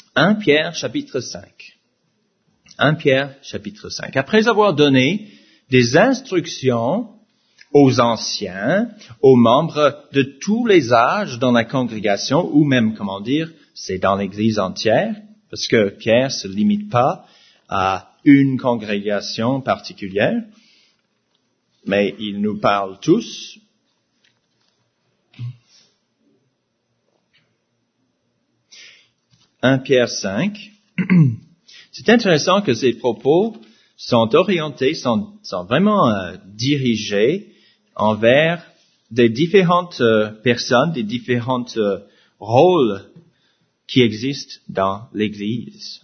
1 Pierre chapitre 5. 1 Pierre chapitre 5. Après avoir donné des instructions aux anciens, aux membres de tous les âges dans la congrégation, ou même, c'est dans l'Église entière, parce que Pierre se limite pas à une congrégation particulière, mais il nous parle tous. « 1 Pierre 5 ». C'est intéressant que ces propos sont orientés, sont vraiment dirigés envers des différentes personnes, des différents rôles qui existent dans l'Église.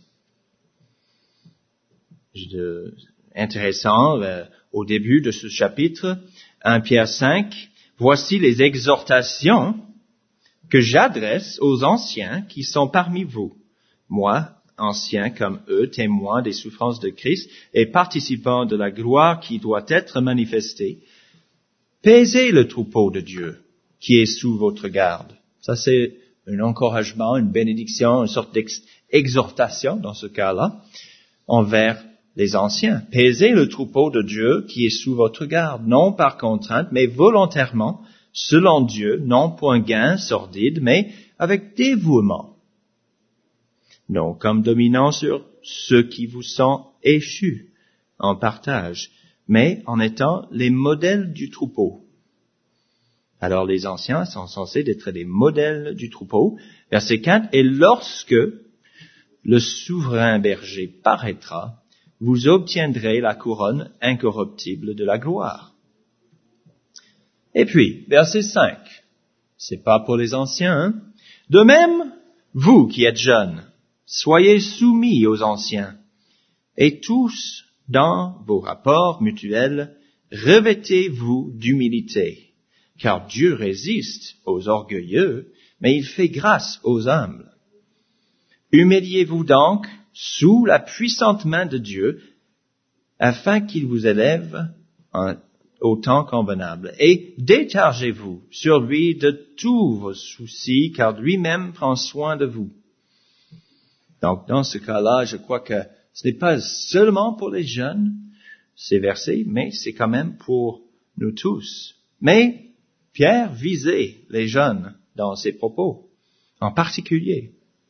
Intéressant, au début de ce chapitre, 1 Pierre 5, voici les exhortations que j'adresse aux anciens qui sont parmi vous. Moi, ancien comme eux, témoin des souffrances de Christ et participant de la gloire qui doit être manifestée. Paisez le troupeau de Dieu qui est sous votre garde. Ça, c'est un encouragement, une bénédiction, une sorte d'exhortation dans ce cas-là, envers les anciens. Paisez le troupeau de Dieu qui est sous votre garde, non par contrainte, mais volontairement, selon Dieu, non pour un gain sordide, mais avec dévouement. Non comme dominant sur ceux qui vous sont échus en partage, mais en étant les modèles du troupeau. Alors les anciens sont censés être des modèles du troupeau. Verset 4, « Et lorsque le souverain berger paraîtra, vous obtiendrez la couronne incorruptible de la gloire. » Et puis, verset 5, c'est pas pour les anciens, hein? « De même, vous qui êtes jeunes, soyez soumis aux anciens, et tous, dans vos rapports mutuels, revêtez-vous d'humilité, car Dieu résiste aux orgueilleux, mais il fait grâce aux humbles. Humiliez-vous donc sous la puissante main de Dieu, afin qu'il vous élève au temps convenable, et déchargez-vous sur lui de tous vos soucis, car lui-même prend soin de vous. » Donc, dans ce cas-là, je crois que ce n'est pas seulement pour les jeunes, ces versets, mais c'est quand même pour nous tous. Mais Pierre visait les jeunes dans ses propos, en particulier.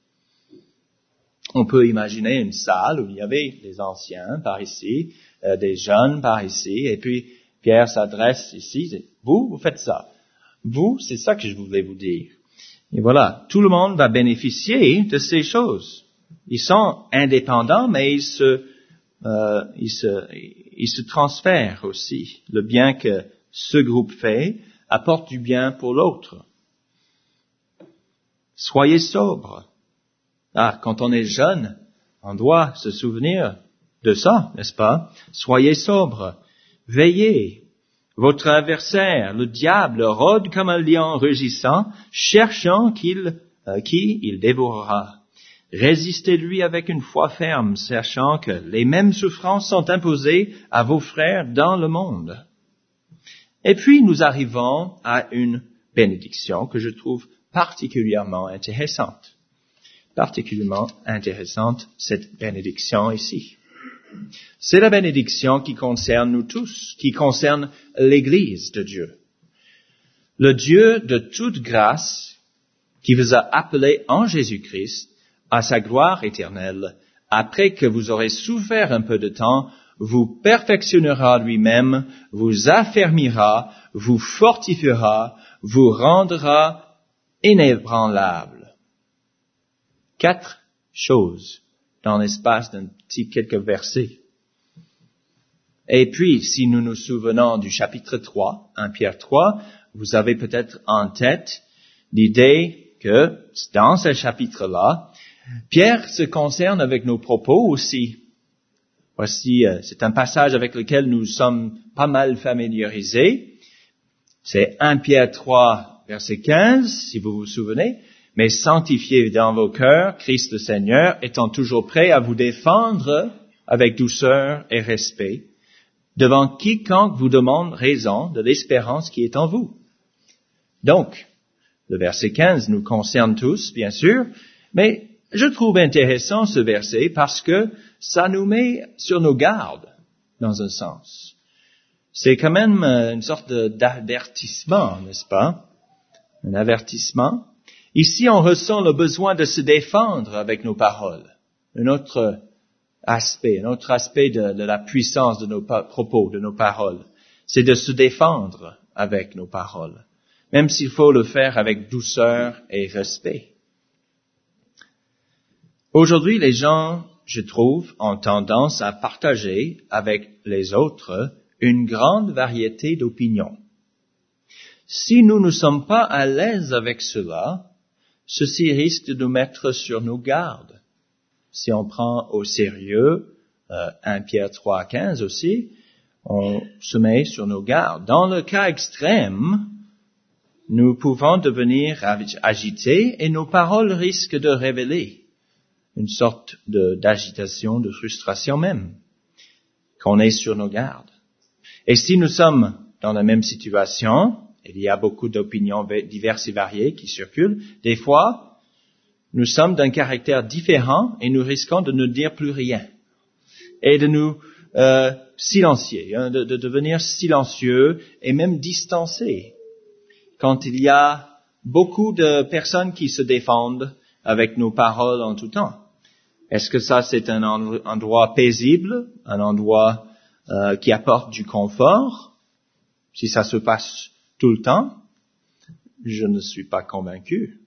On peut imaginer une salle où il y avait des anciens par ici, des jeunes par ici, et puis Pierre s'adresse ici, vous faites ça. Vous, c'est ça que je voulais vous dire. Et voilà, tout le monde va bénéficier de ces choses. Ils sont indépendants, mais ils se transfèrent aussi. Le bien que ce groupe fait apporte du bien pour l'autre. Soyez sobres. Quand on est jeune, on doit se souvenir de ça, n'est-ce pas? Soyez sobres. Veillez. Votre adversaire, le diable, rôde comme un lion rugissant, cherchant qui il dévorera. Résistez-lui avec une foi ferme, sachant que les mêmes souffrances sont imposées à vos frères dans le monde. Et puis nous arrivons à une bénédiction que je trouve particulièrement intéressante. Cette bénédiction ici. C'est la bénédiction qui concerne nous tous, qui concerne l'Église de Dieu. Le Dieu de toute grâce, qui vous a appelés en Jésus-Christ, à sa gloire éternelle, après que vous aurez souffert un peu de temps, vous perfectionnera lui-même, vous affermira, vous fortifiera, vous rendra inébranlable. 4 choses dans l'espace d'un petit quelques versets. Et puis, si nous nous souvenons du chapitre 3, 1 Pierre 3, vous avez peut-être en tête l'idée que dans ce chapitre-là, Pierre se concerne avec nos propos aussi. Voici, c'est un passage avec lequel nous sommes pas mal familiarisés. C'est 1 Pierre 3, verset 15, si vous vous souvenez. « Mais sanctifiez dans vos cœurs Christ le Seigneur, étant toujours prêt à vous défendre avec douceur et respect, devant quiconque vous demande raison de l'espérance qui est en vous. » Donc, le verset 15 nous concerne tous, bien sûr, mais je trouve intéressant ce verset parce que ça nous met sur nos gardes, dans un sens. C'est quand même une sorte d'avertissement, n'est-ce pas? Un avertissement. Ici, on ressent le besoin de se défendre avec nos paroles. Un autre aspect de la puissance de nos propos, de nos paroles. C'est de se défendre avec nos paroles. Même s'il faut le faire avec douceur et respect. Aujourd'hui, les gens, je trouve, ont tendance à partager avec les autres une grande variété d'opinions. Si nous ne sommes pas à l'aise avec cela, ceci risque de nous mettre sur nos gardes. Si on prend au sérieux 1 Pierre 3,15 aussi, on se met sur nos gardes. Dans le cas extrême, nous pouvons devenir agités et nos paroles risquent de révéler une sorte d'agitation, de frustration même, qu'on est sur nos gardes. Et si nous sommes dans la même situation, il y a beaucoup d'opinions diverses et variées qui circulent, des fois, nous sommes d'un caractère différent et nous risquons de ne dire plus rien et de nous silencier, de devenir silencieux et même distancés quand il y a beaucoup de personnes qui se défendent avec nos paroles en tout temps. Est-ce que ça, c'est un endroit paisible, un endroit qui apporte du confort? Si ça se passe tout le temps, je ne suis pas convaincu.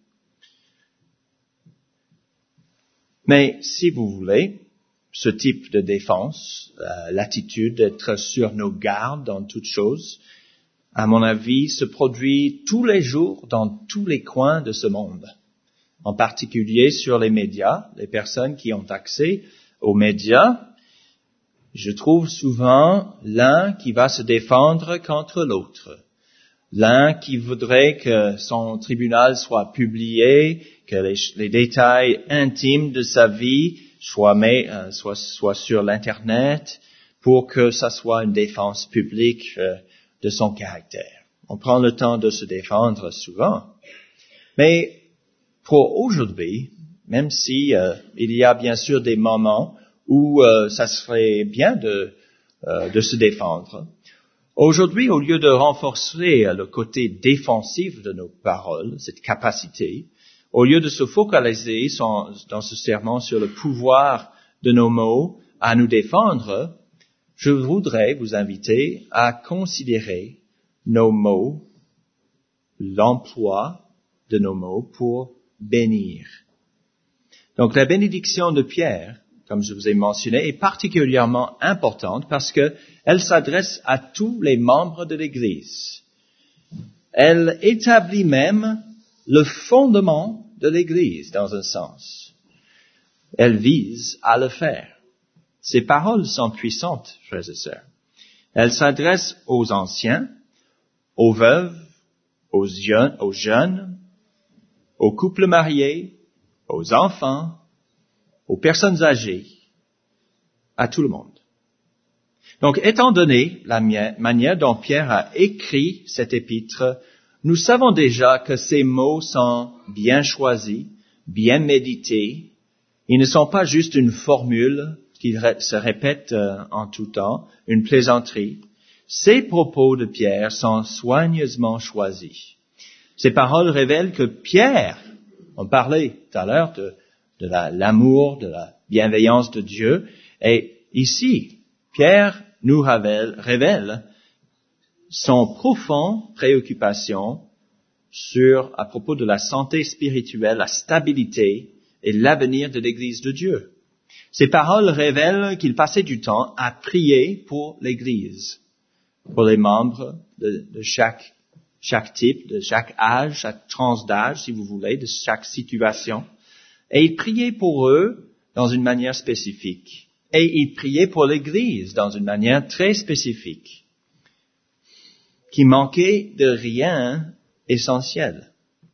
Mais si vous voulez, ce type de défense, l'attitude d'être sur nos gardes dans toutes choses, à mon avis, se produit tous les jours dans tous les coins de ce monde. En particulier sur les médias, les personnes qui ont accès aux médias, je trouve souvent l'un qui va se défendre contre l'autre. L'un qui voudrait que son tribunal soit publié, que les détails intimes de sa vie soient sur l'Internet pour que ça soit une défense publique de son caractère. On prend le temps de se défendre souvent. Mais pour aujourd'hui, même si il y a bien sûr des moments où ça serait bien de se défendre, aujourd'hui, au lieu de renforcer le côté défensif de nos paroles, cette capacité, au lieu de se focaliser dans ce sermon sur le pouvoir de nos mots à nous défendre, je voudrais vous inviter à considérer nos mots, l'emploi de nos mots pour bénir. Donc la bénédiction de Pierre, comme je vous ai mentionné, est particulièrement importante parce que elle s'adresse à tous les membres de l'Église. Elle établit même le fondement de l'Église, dans un sens. Elle vise à le faire. Ces paroles sont puissantes, frères et sœurs. Elles s'adressent aux anciens, aux veuves, aux jeunes, aux couples mariés, aux enfants, aux personnes âgées, à tout le monde. Donc, étant donné la manière dont Pierre a écrit cet épître, nous savons déjà que ces mots sont bien choisis, bien médités. Ils ne sont pas juste une formule qui se répète en tout temps, une plaisanterie. Ces propos de Pierre sont soigneusement choisis. Ces paroles révèlent que Pierre, on parlait tout à l'heure de l'amour, de la bienveillance de Dieu, et ici, Pierre nous révèle son profond préoccupation à propos de la santé spirituelle, la stabilité et l'avenir de l'Église de Dieu. Ces paroles révèlent qu'il passait du temps à prier pour l'Église, pour les membres de chaque type, de chaque âge, chaque tranche d'âge, si vous voulez, de chaque situation. Et il priait pour eux dans une manière spécifique. Et il priait pour l'Église dans une manière très spécifique, qui manquait de rien essentiel.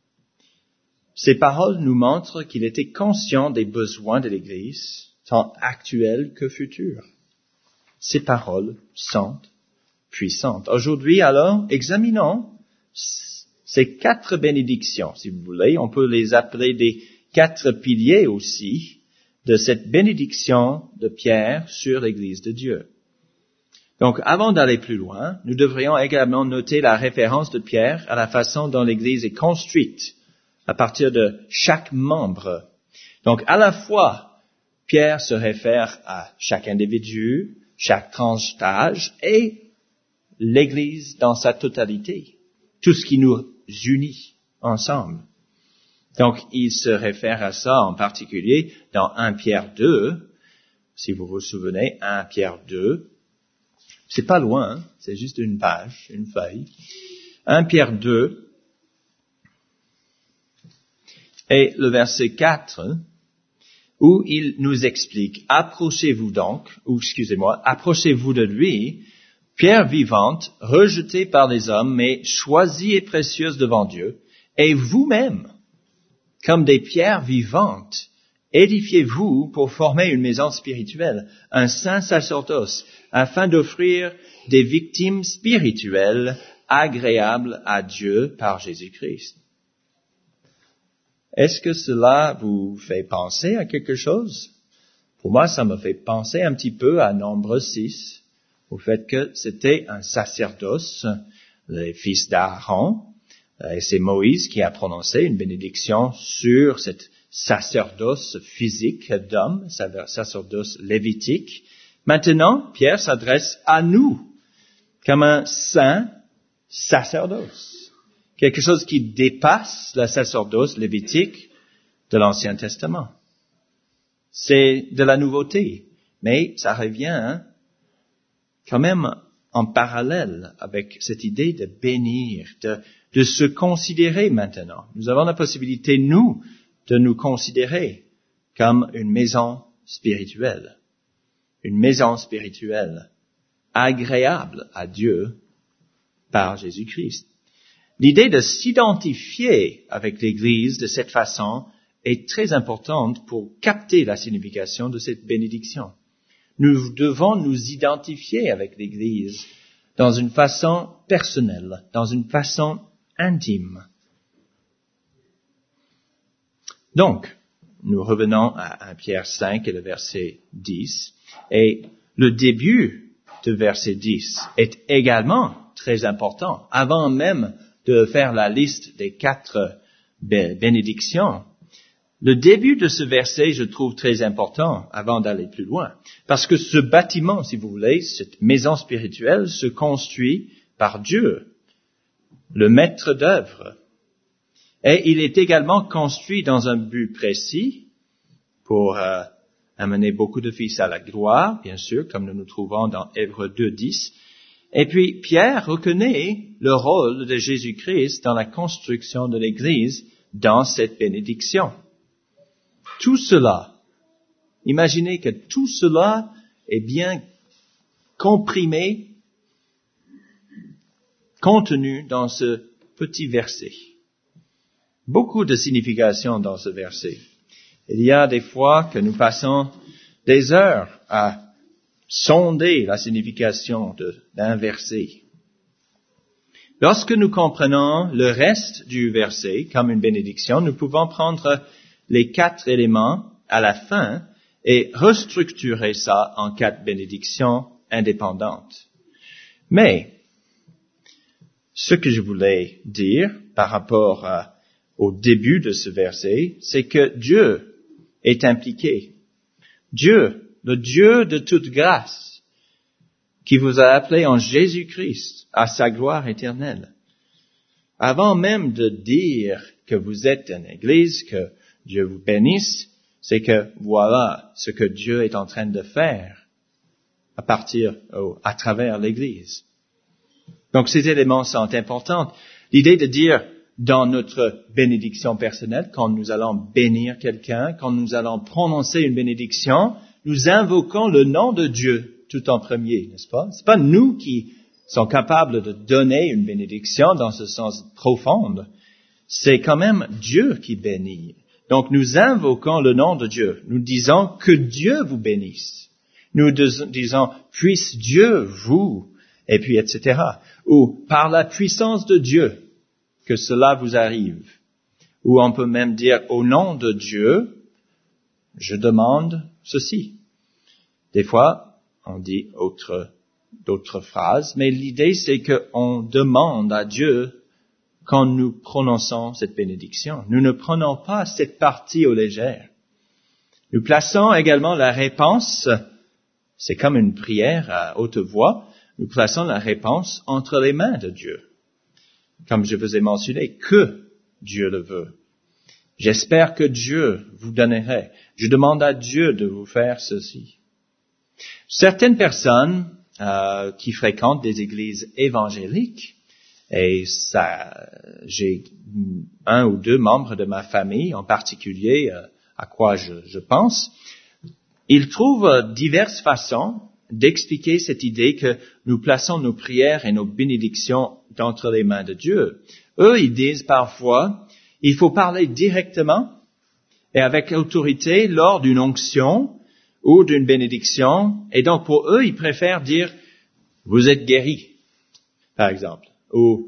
Ces paroles nous montrent qu'il était conscient des besoins de l'Église, tant actuels que futurs. Ces paroles sont puissantes. Aujourd'hui, alors, examinons ces 4 bénédictions, si vous voulez. On peut les appeler des 4 piliers aussi de cette bénédiction de Pierre sur l'Église de Dieu. Donc, avant d'aller plus loin, nous devrions également noter la référence de Pierre à la façon dont l'Église est construite à partir de chaque membre. Donc, à la fois, Pierre se réfère à chaque individu, chaque tranche d'âge et l'Église dans sa totalité, tout ce qui nous unit ensemble. Donc, il se réfère à ça en particulier dans 1 Pierre 2, si vous vous souvenez, 1 Pierre 2. C'est pas loin, c'est juste une page, une feuille. 1 Pierre 2, et le verset 4, où il nous explique, approchez-vous de lui, pierre vivante, rejetée par les hommes, mais choisie et précieuse devant Dieu, et vous-même, comme des pierres vivantes, édifiez-vous pour former une maison spirituelle, un saint sacerdoce, afin d'offrir des victimes spirituelles agréables à Dieu par Jésus-Christ. Est-ce que cela vous fait penser à quelque chose? Pour moi, ça me fait penser un petit peu à Nombre 6, au fait que c'était un sacerdoce, les fils d'Aaron, et c'est Moïse qui a prononcé une bénédiction sur cette sacerdoce physique d'homme, sacerdoce lévitique. Maintenant, Pierre s'adresse à nous comme un saint sacerdoce, quelque chose qui dépasse le sacerdoce lévitique de l'Ancien Testament. C'est de la nouveauté, mais ça revient quand même en parallèle avec cette idée de bénir, de se considérer maintenant. Nous avons la possibilité, nous, de nous considérer comme une maison spirituelle agréable à Dieu par Jésus-Christ. L'idée de s'identifier avec l'Église de cette façon est très importante pour capter la signification de cette bénédiction. Nous devons nous identifier avec l'Église dans une façon personnelle, dans une façon intime. Donc, nous revenons à 1 Pierre 5 et le verset 10. Et le début de verset 10 est également très important. Avant même de faire la liste des 4 bénédictions, le début de ce verset, je trouve très important avant d'aller plus loin. Parce que ce bâtiment, si vous voulez, cette maison spirituelle se construit par Dieu, le maître d'œuvre. Et il est également construit dans un but précis pour amener beaucoup de fils à la gloire, bien sûr, comme nous nous trouvons dans Hébreux 2:10. Et puis, Pierre reconnaît le rôle de Jésus-Christ dans la construction de l'Église dans cette bénédiction. Tout cela, imaginez que tout cela est bien comprimé, contenu dans ce petit verset. Beaucoup de signification dans ce verset. Il y a des fois que nous passons des heures à sonder la signification d'un verset. Lorsque nous comprenons le reste du verset comme une bénédiction, nous pouvons prendre les 4 éléments à la fin et restructurer ça en 4 bénédictions indépendantes. Mais, ce que je voulais dire par rapport au début de ce verset, c'est que Dieu est impliqué. Dieu, le Dieu de toute grâce, qui vous a appelé en Jésus-Christ à sa gloire éternelle. Avant même de dire que vous êtes une église, que Dieu vous bénisse, c'est que voilà ce que Dieu est en train de faire à travers l'église. Donc ces éléments sont importants. L'idée de dire dans notre bénédiction personnelle, quand nous allons bénir quelqu'un, quand nous allons prononcer une bénédiction, nous invoquons le nom de Dieu tout en premier, n'est-ce pas? C'est pas nous qui sommes capables de donner une bénédiction dans ce sens profond. C'est quand même Dieu qui bénit. Donc nous invoquons le nom de Dieu. Nous disons que Dieu vous bénisse. Nous disons puisse Dieu vous, et puis etc. Ou par la puissance de Dieu que cela vous arrive. Ou on peut même dire, au nom de Dieu, je demande ceci. Des fois, on dit d'autres phrases, mais l'idée c'est qu'on demande à Dieu quand nous prononçons cette bénédiction. Nous ne prenons pas cette partie au légère. Nous plaçons également la réponse, c'est comme une prière à haute voix, nous plaçons la réponse entre les mains de Dieu. Comme je vous ai mentionné, que Dieu le veut. J'espère que Dieu vous donnerait. Je demande à Dieu de vous faire ceci. Certaines personnes qui fréquentent des églises évangéliques, et ça, j'ai un ou deux membres de ma famille en particulier à quoi je pense, ils trouvent diverses façons d'expliquer cette idée que nous plaçons nos prières et nos bénédictions entre les mains de Dieu. Eux, ils disent parfois, il faut parler directement et avec autorité lors d'une onction ou d'une bénédiction. Et donc, pour eux, ils préfèrent dire, vous êtes guéri, par exemple. Ou,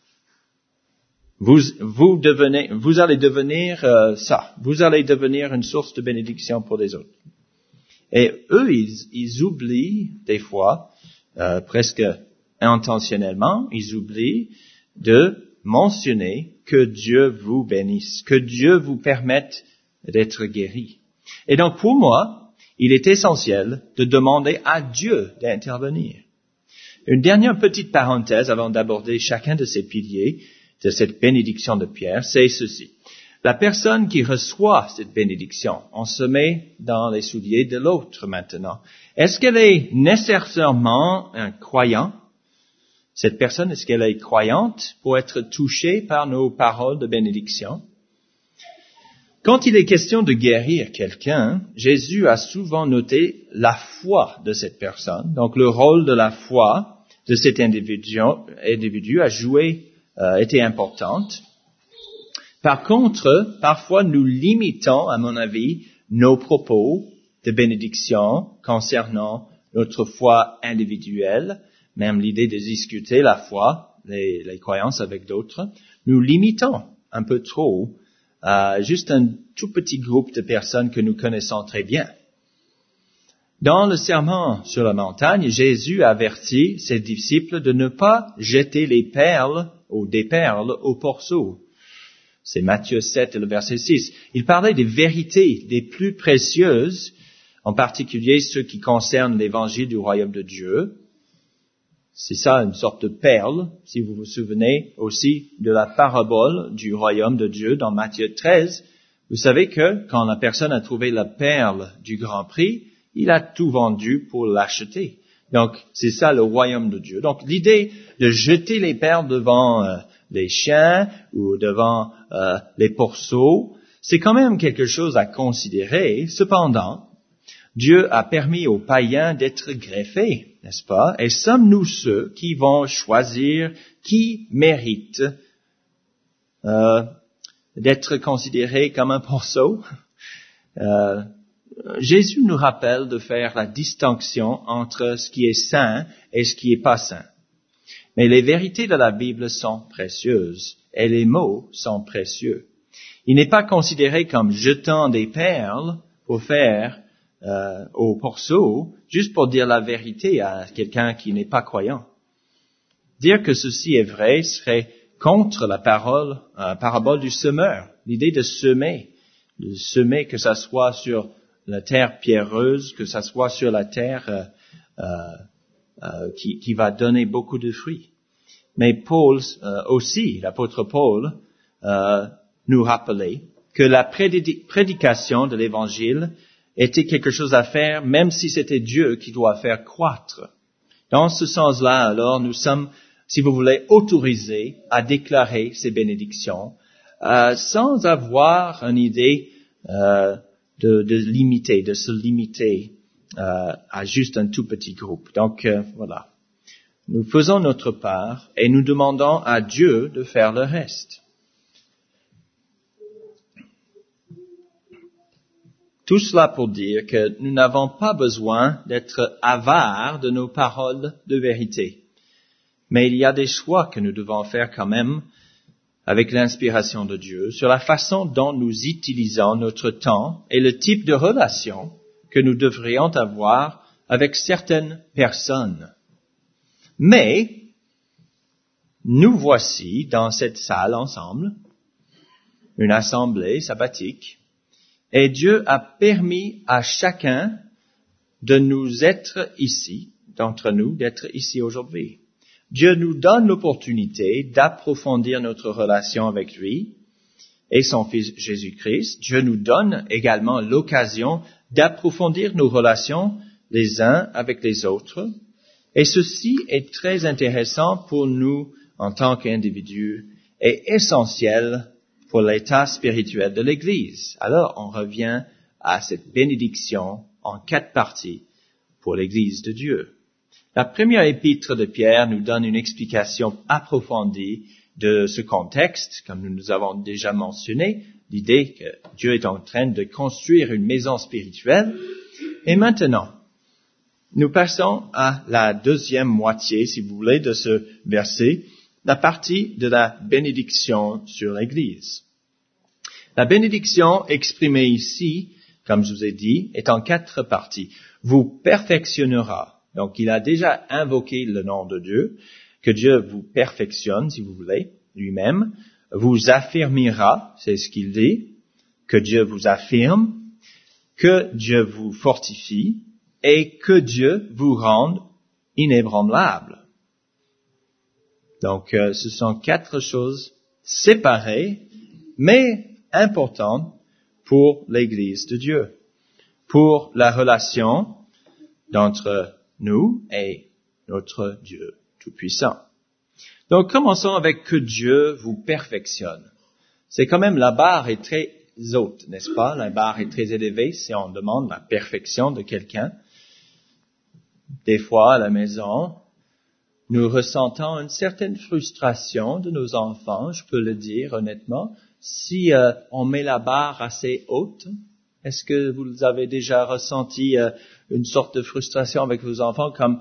vous allez devenir ça. Vous allez devenir une source de bénédiction pour les autres. Et eux, ils oublient, des fois, presque intentionnellement, ils oublient de mentionner que Dieu vous bénisse, que Dieu vous permette d'être guéri. Et donc, pour moi, il est essentiel de demander à Dieu d'intervenir. Une dernière petite parenthèse avant d'aborder chacun de ces piliers de cette bénédiction de Pierre, c'est ceci. La personne qui reçoit cette bénédiction, on se met dans les souliers de l'autre maintenant. Est-ce qu'elle est nécessairement un croyant? Cette personne, est-ce qu'elle est croyante pour être touchée par nos paroles de bénédiction? Quand il est question de guérir quelqu'un, Jésus a souvent noté la foi de cette personne. Donc le rôle de la foi de cet individu a été importante. Par contre, parfois nous limitons, à mon avis, nos propos de bénédiction concernant notre foi individuelle, même l'idée de discuter la foi, les croyances avec d'autres. Nous limitons un peu trop à juste un tout petit groupe de personnes que nous connaissons très bien. Dans le sermon sur la montagne, Jésus avertit ses disciples de ne pas jeter les perles ou des perles au porceau. C'est Matthieu 7 et le verset 6. Il parlait des vérités les plus précieuses, en particulier ceux qui concernent l'évangile du royaume de Dieu. C'est ça, une sorte de perle, si vous vous souvenez aussi de la parabole du royaume de Dieu dans Matthieu 13. Vous savez que quand la personne a trouvé la perle du grand prix, il a tout vendu pour l'acheter. Donc, c'est ça le royaume de Dieu. Donc, l'idée de jeter les perles devant les chiens ou devant les porceaux, c'est quand même quelque chose à considérer. Cependant, Dieu a permis aux païens d'être greffés, n'est-ce pas? Et sommes-nous ceux qui vont choisir qui mérite d'être considéré comme un porceau? Jésus nous rappelle de faire la distinction entre ce qui est saint et ce qui est pas saint. Mais les vérités de la Bible sont précieuses et les mots sont précieux. Il n'est pas considéré comme jetant des perles pour faire au porceau, juste pour dire la vérité à quelqu'un qui n'est pas croyant. Dire que ceci est vrai serait contre la parabole du semeur, l'idée de semer que ça soit sur la terre pierreuse, que ça soit sur la terre qui va donner beaucoup de fruits. Mais Paul aussi, l'apôtre Paul, nous rappelait que la prédication de l'évangile était quelque chose à faire, même si c'était Dieu qui doit faire croître. Dans ce sens-là, alors, nous sommes, si vous voulez, autorisés à déclarer ces bénédictions, sans avoir une idée de se limiter à juste un tout petit groupe. Donc, voilà. Nous faisons notre part et nous demandons à Dieu de faire le reste. Tout cela pour dire que nous n'avons pas besoin d'être avares de nos paroles de vérité. Mais il y a des choix que nous devons faire quand même avec l'inspiration de Dieu, sur la façon dont nous utilisons notre temps et le type de relation que nous devrions avoir avec certaines personnes. Mais, nous voici dans cette salle ensemble, une assemblée sabbatique, et Dieu a permis à chacun de nous être ici, d'entre nous, d'être ici aujourd'hui. Dieu nous donne l'opportunité d'approfondir notre relation avec lui et son Fils Jésus-Christ. Dieu nous donne également l'occasion d'approfondir nos relations les uns avec les autres. Et ceci est très intéressant pour nous en tant qu'individus et essentiel pour l'état spirituel de l'Église. Alors, on revient à cette bénédiction en 4 parties pour l'Église de Dieu. La première épître de Pierre nous donne une explication approfondie de ce contexte, comme nous avons déjà mentionné, l'idée que Dieu est en train de construire une maison spirituelle. Et maintenant, nous passons à la deuxième moitié, si vous voulez, de ce verset, la partie de la bénédiction sur l'Église. La bénédiction exprimée ici, comme je vous ai dit, est en 4 parties. Vous perfectionnera. Donc, il a déjà invoqué le nom de Dieu, que Dieu vous perfectionne, si vous voulez, lui-même, vous affirmera, c'est ce qu'il dit, que Dieu vous affirme, que Dieu vous fortifie, et que Dieu vous rende inébranlable. Donc, ce sont 4 choses séparées, mais importantes pour l'Église de Dieu, pour la relation d'entre nous et notre Dieu Tout-Puissant. Donc, commençons avec que Dieu vous perfectionne. C'est quand même, la barre est très haute, n'est-ce pas? La barre est très élevée si on demande la perfection de quelqu'un. Des fois, à la maison, nous ressentons une certaine frustration de nos enfants, je peux le dire honnêtement, si on met la barre assez haute. Est-ce que vous avez déjà ressenti une sorte de frustration avec vos enfants comme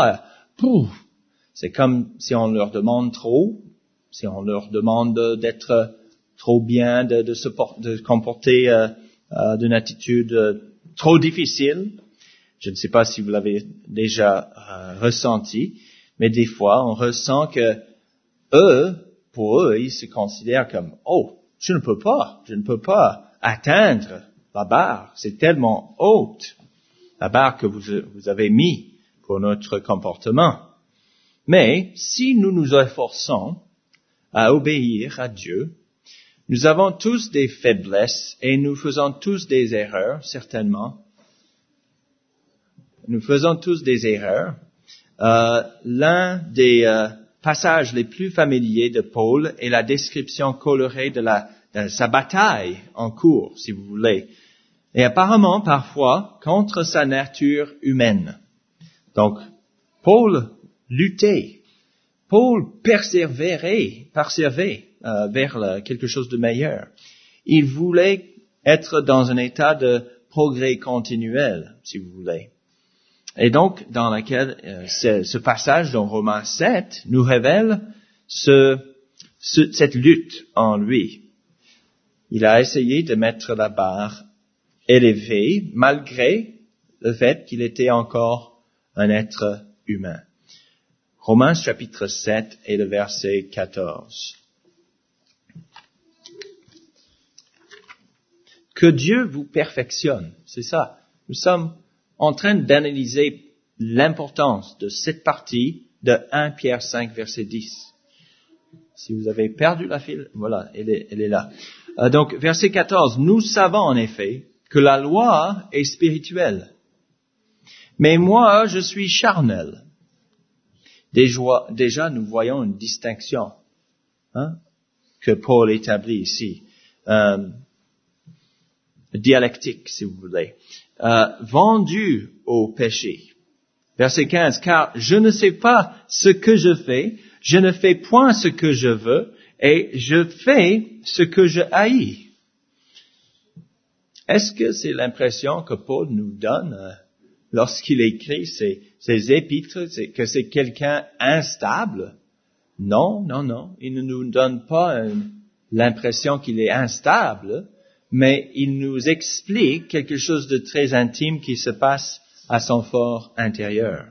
c'est comme si on leur demande trop, si on leur demande d'être trop bien, de se comporter d'une attitude trop difficile. Je ne sais pas si vous l'avez déjà ressenti, mais des fois on ressent que pour eux, ils se considèrent comme je ne peux pas atteindre la barre, c'est tellement haute, la barre que vous avez mis pour notre comportement. Mais si nous nous efforçons à obéir à Dieu, nous avons tous des faiblesses et nous faisons tous des erreurs, certainement. Nous faisons tous des erreurs. L'un des passages les plus familiers de Paul est la description colorée de sa bataille en cours, si vous voulez. Et apparemment, parfois, contre sa nature humaine. Donc, Paul luttait. Paul persévérait vers quelque chose de meilleur. Il voulait être dans un état de progrès continuel, si vous voulez. Et donc, dans laquelle ce passage dans Romains 7 nous révèle cette lutte en lui. Il a essayé de mettre la barre élevée, malgré le fait qu'il était encore un être humain. Romains chapitre 7 et le verset 14. Que Dieu vous perfectionne, c'est ça. Nous sommes en train d'analyser l'importance de cette partie de 1 Pierre 5, verset 10. Si vous avez perdu la file, voilà, elle est là. Donc, verset 14, nous savons en effet que la loi est spirituelle. Mais moi, je suis charnel. Déjà, nous voyons une distinction que Paul établit ici. Dialectique, si vous voulez. Vendu au péché. Verset 15, car je ne sais pas ce que je fais, je ne fais point ce que je veux, et je fais ce que je haïs. Est-ce que c'est l'impression que Paul nous donne lorsqu'il écrit ses épîtres, que c'est quelqu'un instable? Non. Il ne nous donne pas l'impression qu'il est instable, mais il nous explique quelque chose de très intime qui se passe à son fort intérieur.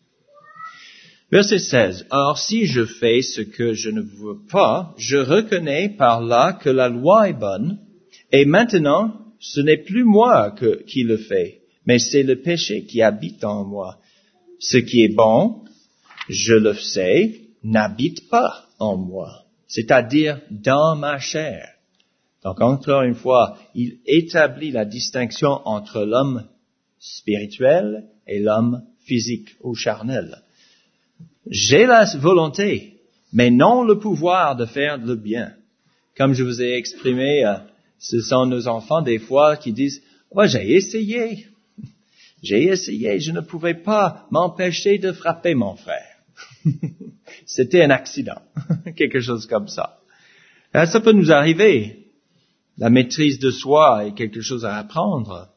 Verset 16. Or, si je fais ce que je ne veux pas, je reconnais par là que la loi est bonne, et maintenant, ce n'est plus moi qui le fais, mais c'est le péché qui habite en moi. Ce qui est bon, je le sais, n'habite pas en moi, c'est-à-dire dans ma chair. Donc, encore une fois, il établit la distinction entre l'homme spirituel et l'homme physique ou charnel. J'ai la volonté, mais non le pouvoir de faire le bien. Comme je vous ai exprimé, ce sont nos enfants des fois qui disent « Oh, j'ai essayé, je ne pouvais pas m'empêcher de frapper mon frère. » C'était un accident, quelque chose comme ça. Ça peut nous arriver. La maîtrise de soi est quelque chose à apprendre.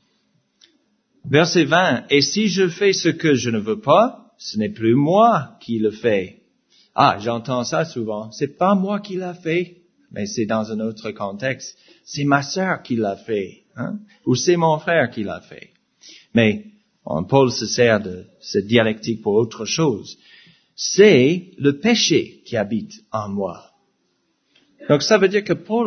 Verset 20. Et si je fais ce que je ne veux pas, ce n'est plus moi qui le fais. Ah, j'entends ça souvent. C'est pas moi qui l'a fait, mais c'est dans un autre contexte. C'est ma sœur qui l'a fait, hein? Ou c'est mon frère qui l'a fait. Mais Paul se sert de cette dialectique pour autre chose. C'est le péché qui habite en moi. Donc ça veut dire que Paul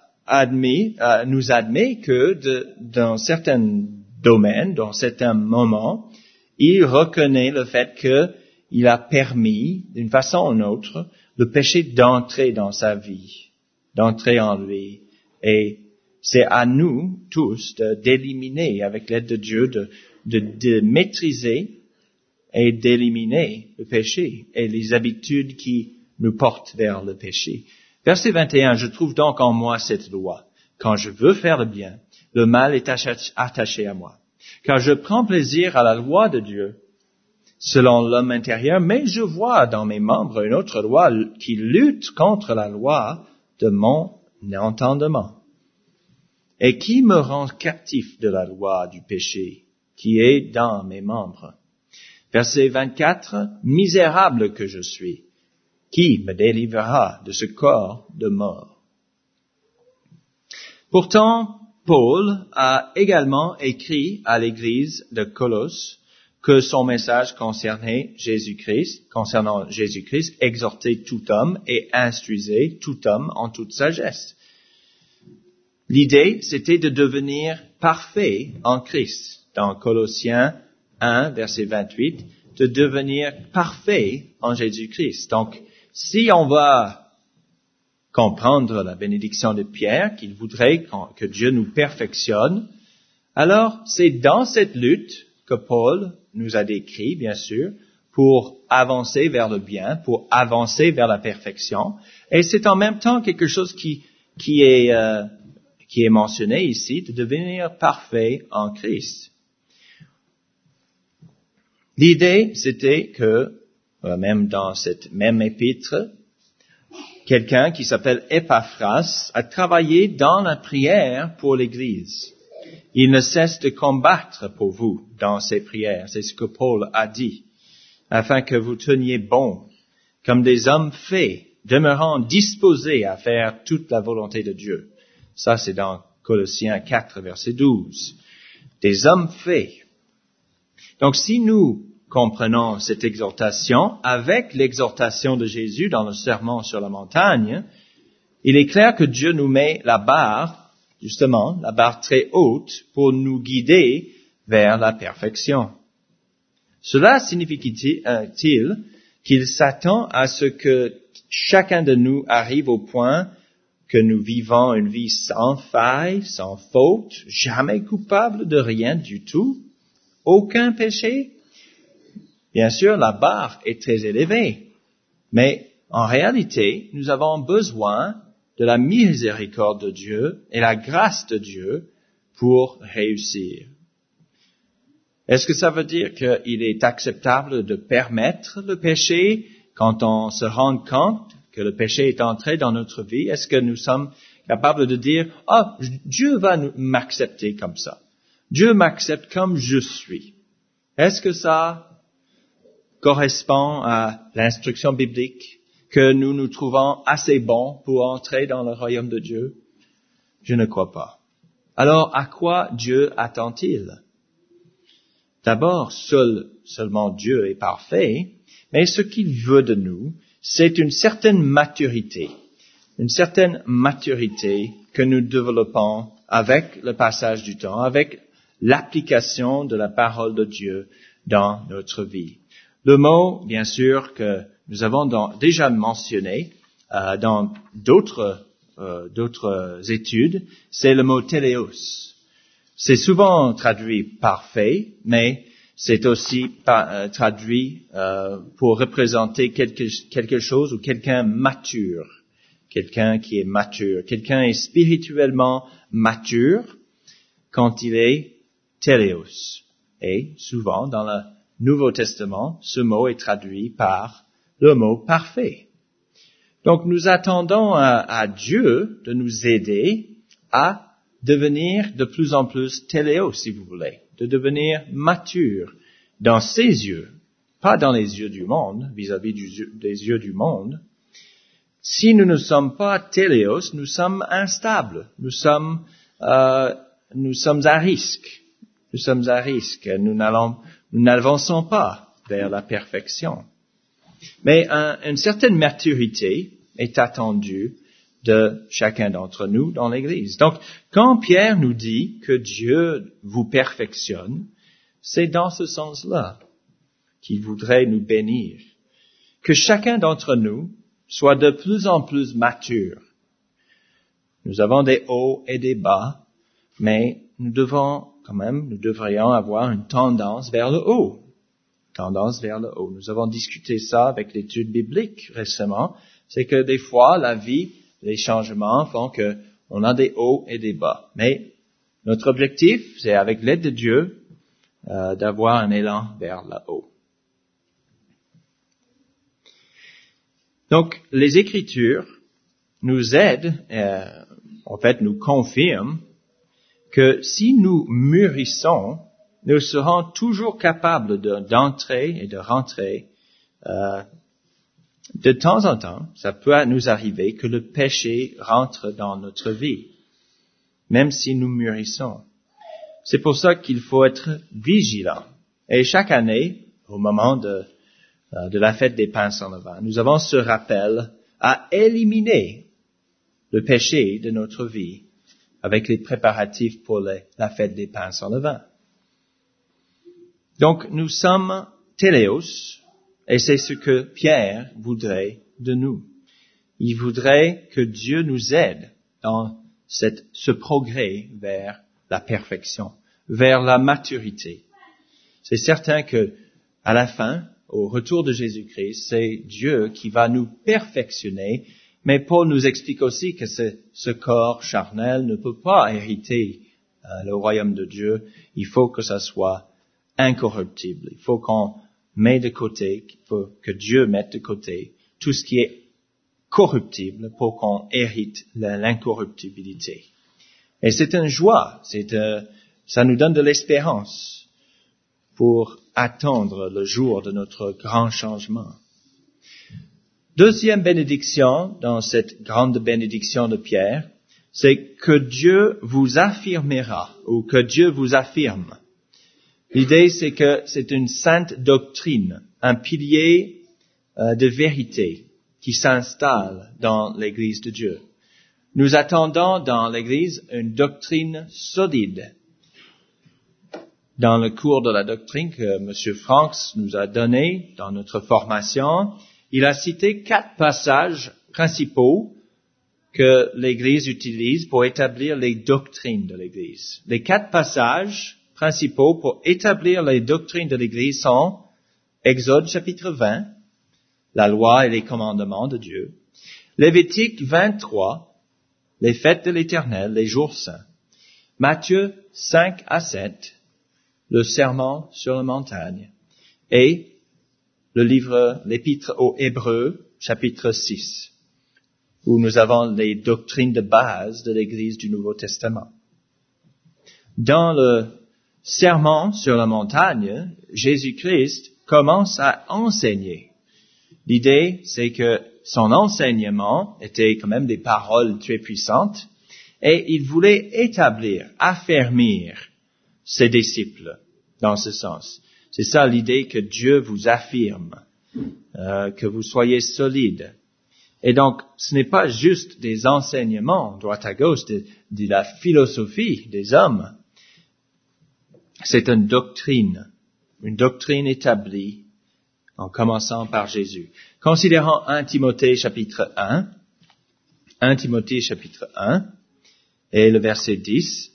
nous admet que dans certains domaines, dans certains moments, il reconnaît le fait qu'il a permis, d'une façon ou d'une autre, le péché d'entrer dans sa vie, d'entrer en lui. Et c'est à nous tous d'éliminer, avec l'aide de Dieu, de maîtriser et d'éliminer le péché et les habitudes qui nous portent vers le péché. Verset 21, je trouve donc en moi cette loi. Quand je veux faire le bien, le mal est attaché à moi. Car je prends plaisir à la loi de Dieu, selon l'homme intérieur, mais je vois dans mes membres une autre loi qui lutte contre la loi de mon entendement, et qui me rend captif de la loi du péché qui est dans mes membres. Verset 24, misérable que je suis, qui me délivrera de ce corps de mort? Pourtant, Paul a également écrit à l'église de Colosse que son message concernant Jésus-Christ, exhortait tout homme et instruisait tout homme en toute sagesse. L'idée, c'était de devenir parfait en Christ. Dans Colossiens 1, verset 28, de devenir parfait en Jésus-Christ. Donc, si on va comprendre la bénédiction de Pierre, qu'il voudrait que Dieu nous perfectionne, alors c'est dans cette lutte que Paul nous a décrit, bien sûr, pour avancer vers le bien, pour avancer vers la perfection. Et c'est en même temps quelque chose qui est mentionné ici, de devenir parfait en Christ. L'idée, c'était que, même dans cette même épître, quelqu'un qui s'appelle Epaphras a travaillé dans la prière pour l'Église. Il ne cesse de combattre pour vous dans ses prières. C'est ce que Paul a dit, afin que vous teniez bon, comme des hommes faits, demeurant disposés à faire toute la volonté de Dieu. Ça, c'est dans Colossiens 4, verset 12. Des hommes faits. Donc, si nous comprenons cette exhortation avec l'exhortation de Jésus dans le sermon sur la montagne, il est clair que Dieu nous met la barre, justement, la barre très haute pour nous guider vers la perfection. Cela signifie-t-il qu'il s'attend à ce que chacun de nous arrive au point que nous vivons une vie sans faille, sans faute, jamais coupable de rien du tout, aucun péché? Bien sûr, la barre est très élevée, mais en réalité, nous avons besoin de la miséricorde de Dieu et la grâce de Dieu pour réussir. Est-ce que ça veut dire qu'il est acceptable de permettre le péché quand on se rend compte que le péché est entré dans notre vie? Est-ce que nous sommes capables de dire « Ah, Dieu va m'accepter comme ça. Dieu m'accepte comme je suis. » Est-ce que ça correspond à l'instruction biblique? que nous nous trouvons assez bons pour entrer dans le royaume de Dieu? Je ne crois pas. Alors, à quoi Dieu attend-il? D'abord, seulement Dieu est parfait, mais ce qu'il veut de nous, c'est une certaine maturité que nous développons avec le passage du temps, avec l'application de la parole de Dieu dans notre vie. Le mot, bien sûr, que nous avons déjà mentionné dans d'autres études, c'est le mot téléos. C'est souvent traduit parfait, mais c'est aussi traduit pour représenter quelque chose ou quelqu'un mature. Quelqu'un qui est mature. Quelqu'un est spirituellement mature quand il est téléos. Et souvent, dans le Nouveau Testament, ce mot est traduit par le mot parfait. Donc, nous attendons à Dieu de nous aider à devenir de plus en plus téléos, si vous voulez, de devenir mature dans ses yeux, pas dans les yeux du monde, vis-à-vis des yeux du monde. Si nous ne sommes pas téléos, nous sommes instables, nous sommes à risque. Nous sommes à risque. Nous n'avançons pas vers la perfection. Mais une certaine maturité est attendue de chacun d'entre nous dans l'Église. Donc, quand Pierre nous dit que Dieu vous perfectionne, c'est dans ce sens-là qu'il voudrait nous bénir. Que chacun d'entre nous soit de plus en plus mature. Nous avons des hauts et des bas, mais nous devrions avoir une tendance vers le haut. Nous avons discuté ça avec l'étude biblique récemment. C'est que des fois, la vie, les changements font que on a des hauts et des bas. Mais notre objectif, c'est avec l'aide de Dieu, d'avoir un élan vers le haut. Donc, les Écritures nous aident, nous confirment que si nous mûrissons, nous serons toujours capables d'entrer et de rentrer. De temps en temps, ça peut nous arriver que le péché rentre dans notre vie, même si nous mûrissons. C'est pour ça qu'il faut être vigilant. Et chaque année, au moment de la fête des pains sans levain, nous avons ce rappel à éliminer le péché de notre vie avec les préparatifs pour la fête des pains sans levain. Donc, nous sommes téléos, et c'est ce que Pierre voudrait de nous. Il voudrait que Dieu nous aide dans ce progrès vers la perfection, vers la maturité. C'est certain que, à la fin, au retour de Jésus-Christ, c'est Dieu qui va nous perfectionner, mais Paul nous explique aussi que ce corps charnel ne peut pas hériter le royaume de Dieu. Il faut que ça soit incorruptible. Il faut qu'on mette de côté, que Dieu mette de côté tout ce qui est corruptible pour qu'on hérite l'incorruptibilité. Et c'est une joie, ça nous donne de l'espérance pour attendre le jour de notre grand changement. Deuxième bénédiction dans cette grande bénédiction de Pierre, c'est que Dieu vous affirmera ou que Dieu vous affirme. L'idée, c'est que c'est une sainte doctrine, un pilier de vérité qui s'installe dans l'Église de Dieu. Nous attendons dans l'Église une doctrine solide. Dans le cours de la doctrine que M. Franks nous a donné dans notre formation, il a cité 4 passages principaux que l'Église utilise pour établir les doctrines de l'Église. Les 4 passages principaux pour établir les doctrines de l'Église sont Exode chapitre 20, la loi et les commandements de Dieu, Lévitique 23, les fêtes de l'Éternel, les jours saints, Matthieu 5 à 7, le sermon sur la montagne, et l'épître aux Hébreux, chapitre 6, où nous avons les doctrines de base de l'Église du Nouveau Testament. Dans le sermon sur la montagne, Jésus-Christ commence à enseigner. L'idée, c'est que son enseignement était quand même des paroles très puissantes, et il voulait établir, affermir ses disciples dans ce sens. C'est ça l'idée que Dieu vous affirme, que vous soyez solides. Et donc, ce n'est pas juste des enseignements, droite à gauche, de la philosophie des hommes. C'est une doctrine établie en commençant par Jésus. Considérons 1 Timothée chapitre 1, et le verset 10.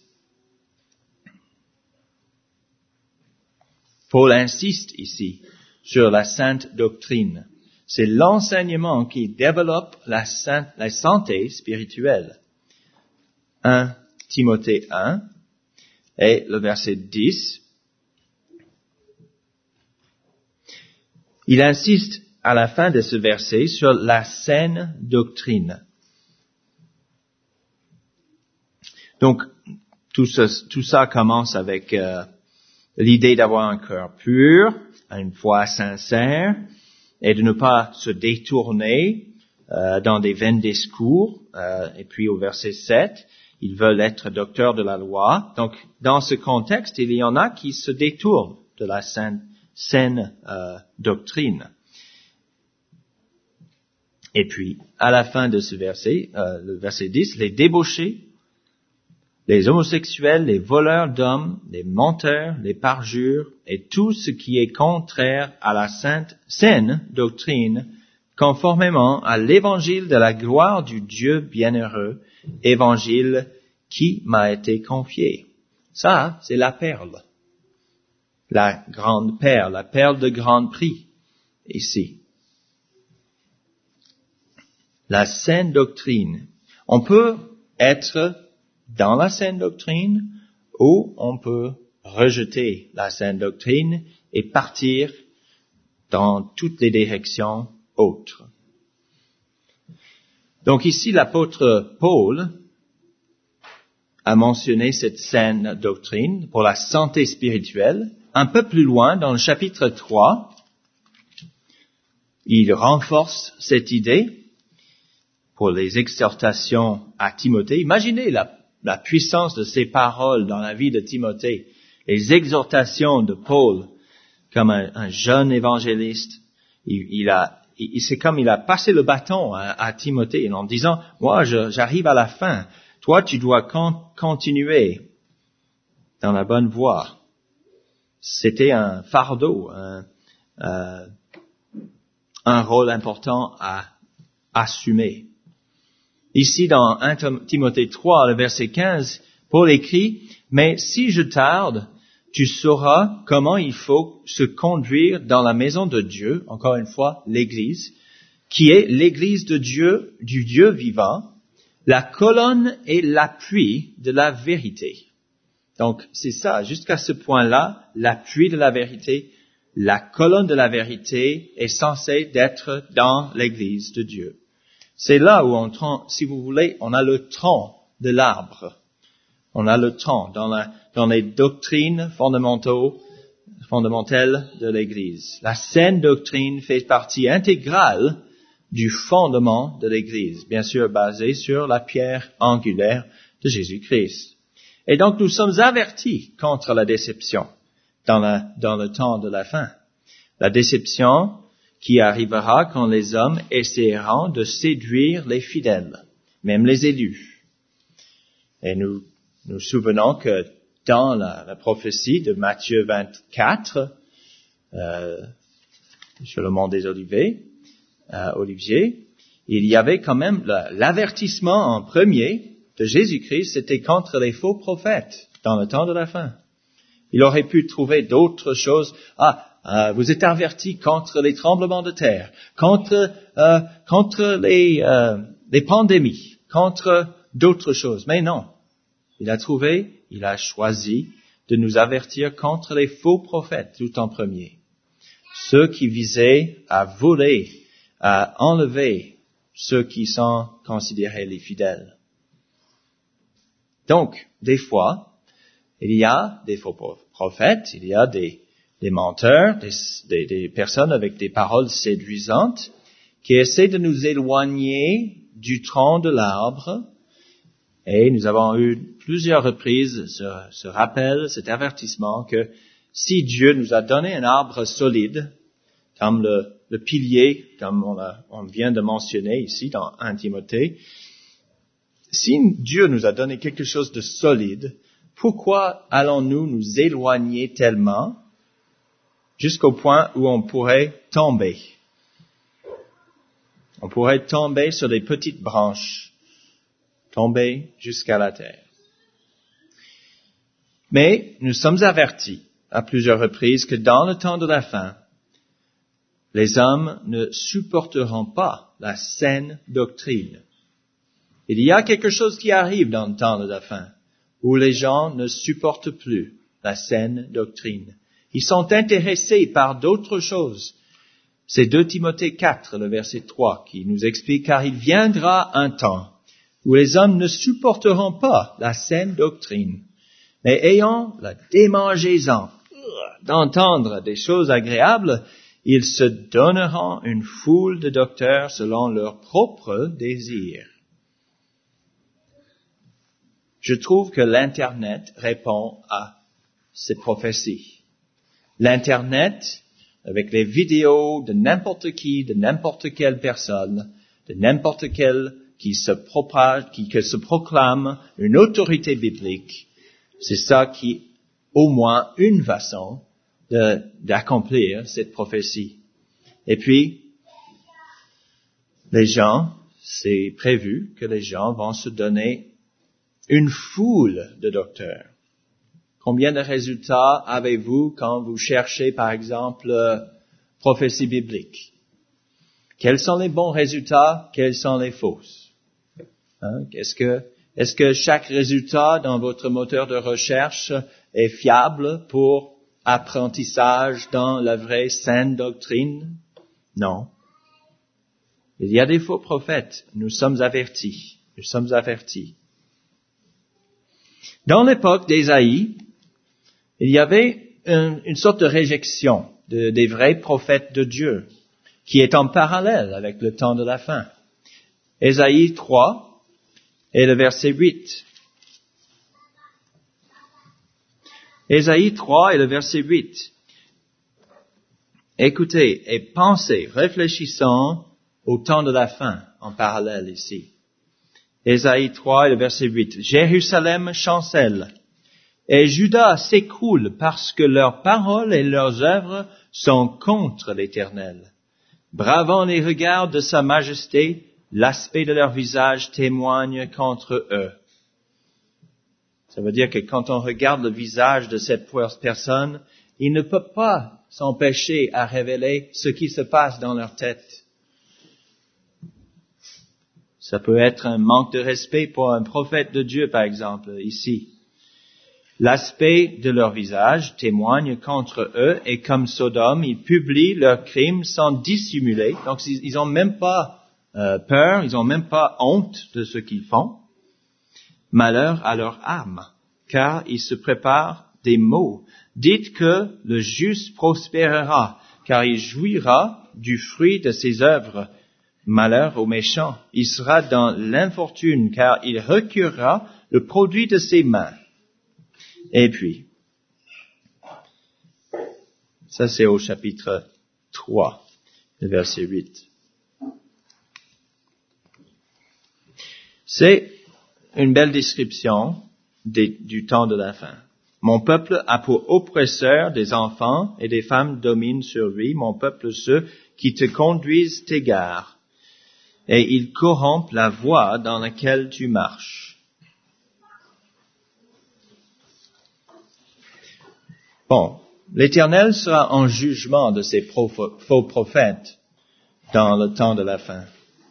Paul insiste ici sur la sainte doctrine. C'est l'enseignement qui développe la santé spirituelle. 1 Timothée 1 et le verset 10. Il insiste à la fin de ce verset sur la saine doctrine. Donc, tout ça commence avec l'idée d'avoir un cœur pur, une foi sincère, et de ne pas se détourner dans des vains discours. Et puis au verset 7, ils veulent être docteurs de la loi. Donc, dans ce contexte, il y en a qui se détournent de la saine doctrine. Et puis, à la fin de ce verset, le verset 10, les débauchés, les homosexuels, les voleurs d'hommes, les menteurs, les parjures, et tout ce qui est contraire à la saine doctrine, conformément à l'évangile de la gloire du Dieu bienheureux, évangile qui m'a été confié. Ça, c'est la perle. La grande perle, la perle de grand prix, ici. La saine doctrine. On peut être dans la saine doctrine, ou on peut rejeter la saine doctrine et partir dans toutes les directions autres. Donc ici, l'apôtre Paul a mentionné cette saine doctrine pour la santé spirituelle. Un peu plus loin, dans le chapitre 3, il renforce cette idée pour les exhortations à Timothée. Imaginez la puissance de ces paroles dans la vie de Timothée, les exhortations de Paul comme un jeune évangéliste. C'est comme il a passé le bâton à Timothée en disant, moi j'arrive à la fin, toi tu dois continuer dans la bonne voie. C'était un fardeau, un rôle important à assumer. Ici, dans 1 Timothée 3, le verset 15, Paul écrit, « Mais si je tarde, tu sauras comment il faut se conduire dans la maison de Dieu, encore une fois, l'Église, qui est l'Église de Dieu, du Dieu vivant, la colonne et l'appui de la vérité. » Donc, c'est ça, jusqu'à ce point-là, l'appui de la vérité, la colonne de la vérité est censée d'être dans l'Église de Dieu. C'est là où si vous voulez, on a le tronc de l'arbre. On a le tronc dans les doctrines fondamentales de l'Église. La saine doctrine fait partie intégrale du fondement de l'Église, bien sûr basée sur la pierre angulaire de Jésus-Christ. Et donc nous sommes avertis contre la déception dans le temps de la fin. La déception qui arrivera quand les hommes essaieront de séduire les fidèles, même les élus. Et nous souvenons que dans la prophétie de Matthieu 24, sur le mont des Oliviers, il y avait quand même l'avertissement en premier de Jésus-Christ, c'était contre les faux prophètes dans le temps de la fin. Il aurait pu trouver d'autres choses. Vous êtes avertis contre les tremblements de terre, contre les pandémies, contre d'autres choses. Mais non. Il a choisi de nous avertir contre les faux prophètes tout en premier. Ceux qui visaient à voler, à enlever ceux qui sont considérés les fidèles. Donc, des fois, il y a des faux prophètes, il y a des menteurs, des personnes avec des paroles séduisantes qui essaie de nous éloigner du tronc de l'arbre. Et nous avons eu plusieurs reprises ce rappel, cet avertissement que si Dieu nous a donné un arbre solide, comme le pilier, comme on vient de mentionner ici dans 1 Timothée, si Dieu nous a donné quelque chose de solide, pourquoi allons-nous nous éloigner tellement jusqu'au point où on pourrait tomber? On pourrait tomber sur des petites branches, tomber jusqu'à la terre. Mais nous sommes avertis à plusieurs reprises que dans le temps de la fin, les hommes ne supporteront pas la saine doctrine. Il y a quelque chose qui arrive dans le temps de la fin, où les gens ne supportent plus la saine doctrine. Ils sont intéressés par d'autres choses. C'est 2 Timothée 4, le verset 3, qui nous explique, car il viendra un temps où les hommes ne supporteront pas la saine doctrine, mais ayant la démangeaison d'entendre des choses agréables, ils se donneront une foule de docteurs selon leurs propres désirs. Je trouve que l'Internet répond à ces prophéties. L'Internet, avec les vidéos de n'importe qui, de n'importe quelle personne, de n'importe quel qui se proclame une autorité biblique, c'est ça qui, au moins une façon d'accomplir cette prophétie. Et puis, c'est prévu que les gens vont se donner une foule de docteurs. Combien de résultats avez-vous quand vous cherchez, par exemple, prophétie biblique? Quels sont les bons résultats? Quels sont les fausses? Est-ce que chaque résultat dans votre moteur de recherche est fiable pour apprentissage dans la vraie saine doctrine? Non. Il y a des faux prophètes. Nous sommes avertis. Dans l'époque d'Ésaïe, il y avait une sorte de réjection des vrais prophètes de Dieu, qui est en parallèle avec le temps de la fin. Ésaïe 3 et le verset 8. Ésaïe 3 et le verset 8. Écoutez et pensez, réfléchissons au temps de la fin, en parallèle ici. Ésaïe 3 et le verset 8. Jérusalem chancelle et Juda s'écroule parce que leurs paroles et leurs œuvres sont contre l'Éternel. Bravant les regards de sa majesté, l'aspect de leur visage témoigne contre eux. Ça veut dire que quand on regarde le visage de cette personne, il ne peut pas s'empêcher à révéler ce qui se passe dans leur tête. Ça peut être un manque de respect pour un prophète de Dieu, par exemple, ici. L'aspect de leur visage témoigne contre eux et comme Sodome, ils publient leurs crimes sans dissimuler. Donc, ils n'ont même pas peur, ils n'ont même pas honte de ce qu'ils font. Malheur à leur âme, car ils se préparent des maux. Dites que le juste prospérera, car il jouira du fruit de ses œuvres. Malheur au méchant, il sera dans l'infortune, car il recueillera le produit de ses mains. Et puis, ça c'est au chapitre 3, le verset 8. C'est une belle description du temps de la fin. Mon peuple a pour oppresseur des enfants et des femmes dominent sur lui. Mon peuple, ceux qui te conduisent t'égarent. Et ils corrompent la voie dans laquelle tu marches. Bon, l'Éternel sera en jugement de ces faux prophètes dans le temps de la fin.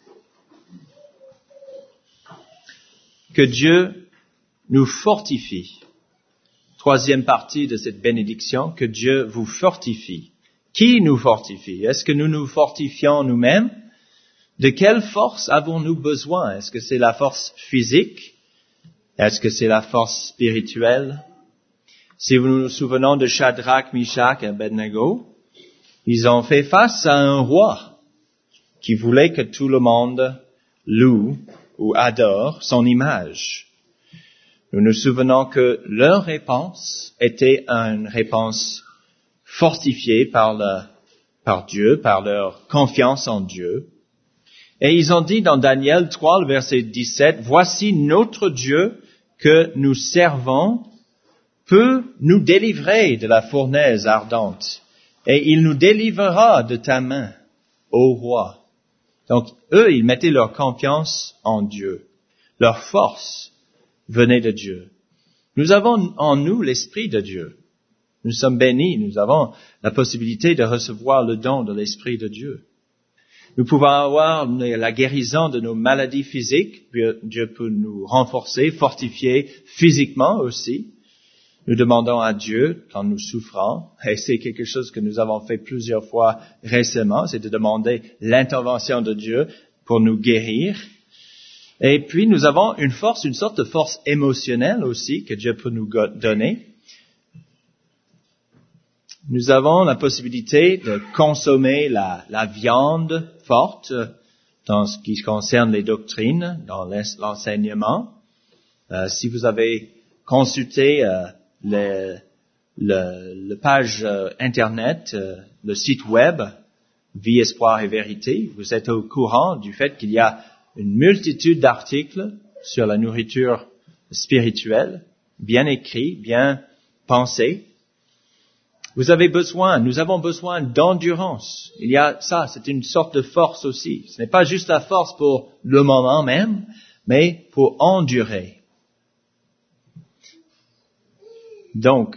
Que Dieu nous fortifie. Troisième partie de cette bénédiction, que Dieu vous fortifie. Qui nous fortifie? Est-ce que nous nous fortifions nous-mêmes? De quelle force avons-nous besoin? Est-ce que c'est la force physique? Est-ce que c'est la force spirituelle? Si nous nous souvenons de Shadrach, Meshach et Abednego, ils ont fait face à un roi qui voulait que tout le monde loue ou adore son image. Nous nous souvenons que leur réponse était une réponse fortifiée par Dieu, par leur confiance en Dieu. Et ils ont dit dans Daniel 3, le verset 17, « Voici notre Dieu que nous servons peut nous délivrer de la fournaise ardente, et il nous délivrera de ta main, ô roi. » Donc, eux, ils mettaient leur confiance en Dieu. Leur force venait de Dieu. Nous avons en nous l'Esprit de Dieu. Nous sommes bénis, nous avons la possibilité de recevoir le don de l'Esprit de Dieu. Nous pouvons avoir la guérison de nos maladies physiques. Dieu peut nous renforcer, fortifier physiquement aussi. Nous demandons à Dieu quand nous souffrons, et c'est quelque chose que nous avons fait plusieurs fois récemment, c'est de demander l'intervention de Dieu pour nous guérir. Et puis nous avons une sorte de force émotionnelle aussi que Dieu peut nous donner. Nous avons la possibilité de consommer la viande forte dans ce qui concerne les doctrines, dans l'enseignement. Si vous avez consulté le page Internet, le site web, Vie, Espoir et Vérité, vous êtes au courant du fait qu'il y a une multitude d'articles sur la nourriture spirituelle, bien écrits, bien pensés. Nous avons besoin d'endurance. Il y a ça, c'est une sorte de force aussi. Ce n'est pas juste la force pour le moment même, mais pour endurer. Donc,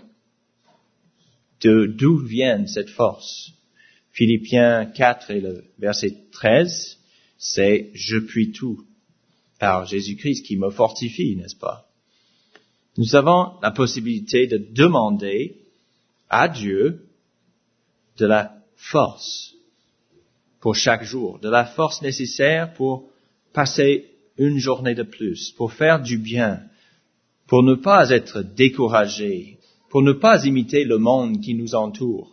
d'où vient cette force? Philippiens 4 et le verset 13, c'est « Je puis tout par Jésus-Christ qui me fortifie », n'est-ce pas? Nous avons la possibilité de demander à Dieu de la force pour chaque jour, de la force nécessaire pour passer une journée de plus, pour faire du bien, pour ne pas être découragé, pour ne pas imiter le monde qui nous entoure.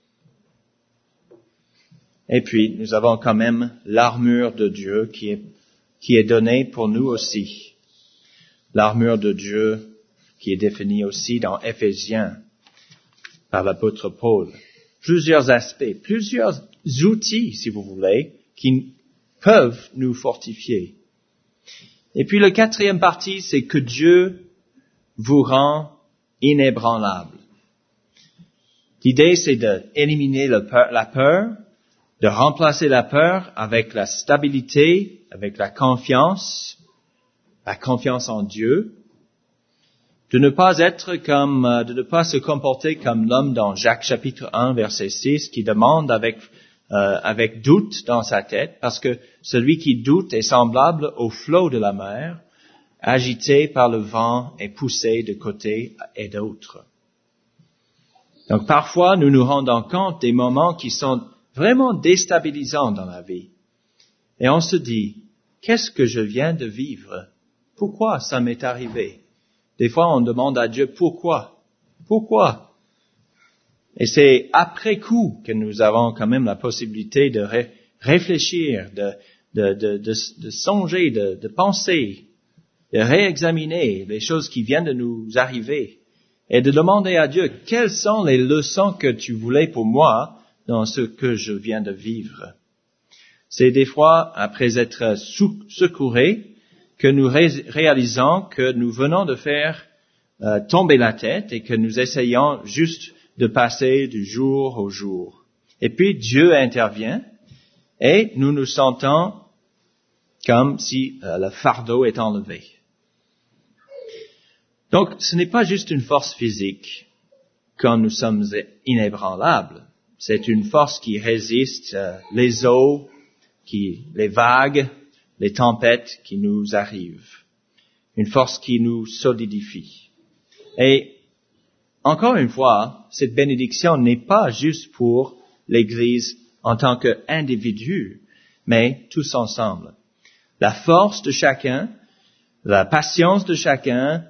Et puis, nous avons quand même l'armure de Dieu qui est donnée pour nous aussi. L'armure de Dieu qui est définie aussi dans Éphésiens par l'apôtre Paul. Plusieurs aspects, plusieurs outils, si vous voulez, qui peuvent nous fortifier. Et puis, la quatrième partie, c'est que Dieu vous rend inébranlable. L'idée, c'est d'éliminer la peur, de remplacer la peur avec la stabilité, avec la confiance en Dieu, de ne pas se comporter comme l'homme dans Jacques chapitre 1 verset 6 qui demande avec doute dans sa tête, parce que celui qui doute est semblable au flot de la mer, agité par le vent et poussé de côté et d'autre. Donc parfois, nous nous rendons compte des moments qui sont vraiment déstabilisants dans la vie. Et on se dit, qu'est-ce que je viens de vivre? Pourquoi ça m'est arrivé? Des fois, on demande à Dieu, pourquoi? Pourquoi? Et c'est après coup que nous avons quand même la possibilité de réfléchir, de songer, de penser, de réexaminer les choses qui viennent de nous arriver et de demander à Dieu, quelles sont les leçons que tu voulais pour moi dans ce que je viens de vivre? C'est des fois, après être secourés, que nous réalisons que nous venons de faire tomber la tête et que nous essayons juste de passer du jour au jour. Et puis Dieu intervient et nous nous sentons comme si le fardeau est enlevé. Donc, ce n'est pas juste une force physique quand nous sommes inébranlables. C'est une force qui résiste les eaux, les vagues, les tempêtes qui nous arrivent. Une force qui nous solidifie. Et encore une fois, cette bénédiction n'est pas juste pour l'Église en tant qu'individu, mais tous ensemble. La force de chacun, la patience de chacun,